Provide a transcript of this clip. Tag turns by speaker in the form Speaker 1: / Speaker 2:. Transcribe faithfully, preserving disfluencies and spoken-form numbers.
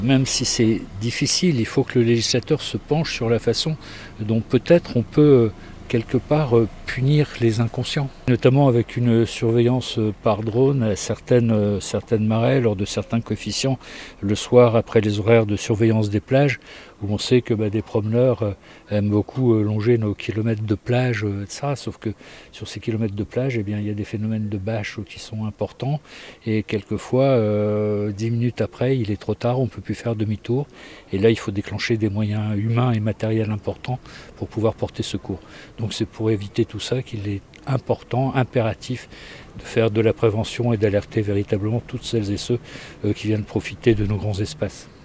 Speaker 1: Même si c'est difficile, il faut que le législateur se penche sur la façon dont peut-être on peut quelque part punir les inconscients, notamment avec une surveillance par drone à certaines, certaines marées, lors de certains coefficients, le soir après les horaires de surveillance des plages, où on sait que bah, des promeneurs aiment beaucoup longer nos kilomètres de plage, et cetera. Sauf que sur ces kilomètres de plage, eh bien, il y a des phénomènes de bâche qui sont importants, et quelquefois, euh, dix minutes après, il est trop tard, on ne peut plus faire demi-tour, et là il faut déclencher des moyens humains et matériels importants pour pouvoir porter secours. Donc c'est pour éviter tout ça qu'il est important, impératif de faire de la prévention et d'alerter véritablement toutes celles et ceux qui viennent profiter de nos grands espaces.